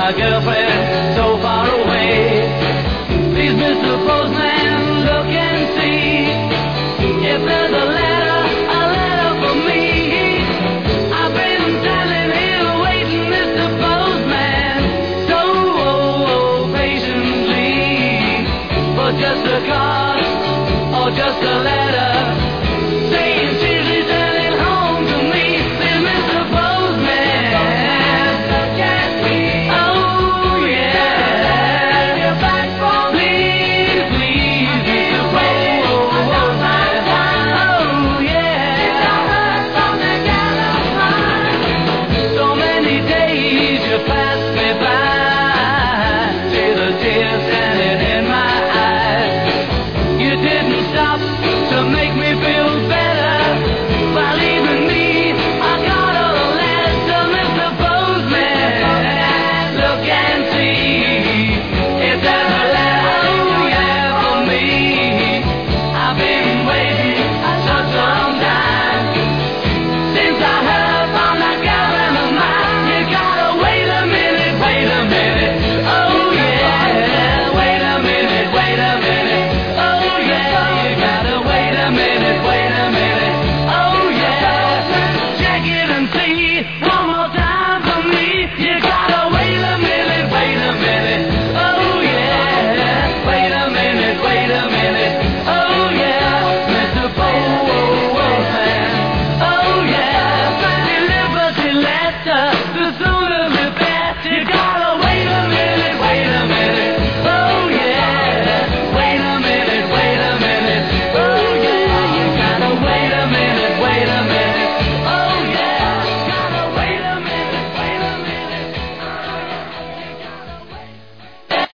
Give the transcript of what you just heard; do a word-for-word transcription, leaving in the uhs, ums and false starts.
my girlfriend so far away. Please, Mister Postman, look and see if there's a letter, a letter for me. I've been standing here waiting, Mister Postman, so oh, oh, patiently, for just a card or just a letter.